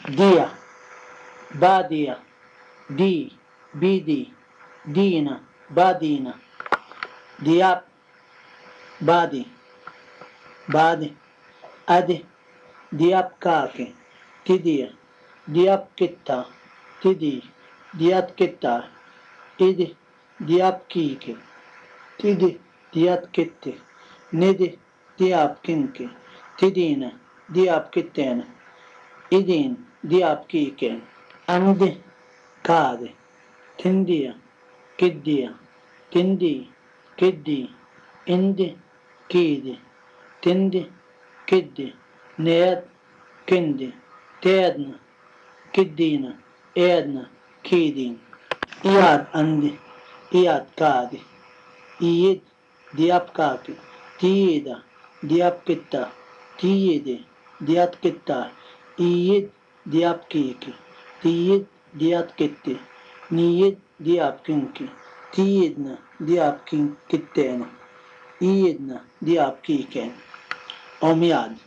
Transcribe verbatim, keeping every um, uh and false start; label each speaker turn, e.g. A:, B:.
A: Dia, badia, di, bidi, dina, badina, diap, badi, badi, adi, diap kaki, tidia, diap kita, tidi, diat kita, idi, diap kiki, tidi, diat kitti, nidi, diap kinki, tidina, diap kittena, idin, diap kiken, andi, kadi, tindia, kiddia, tindi, kiddi, indi, kidi, tindi, kiddi, ned, kindi, tedna, kiddina, edna, kidin, iyad andi, iyad kadi, iyid, diap kaki, tiyida, diap kitta, tiyidi, diat kitta, iyid, diap kiki, tiyid, diat kitti, niyid, diap kinki, tiyidna, diap kin kittena, iyidna, diap kiken, omyad.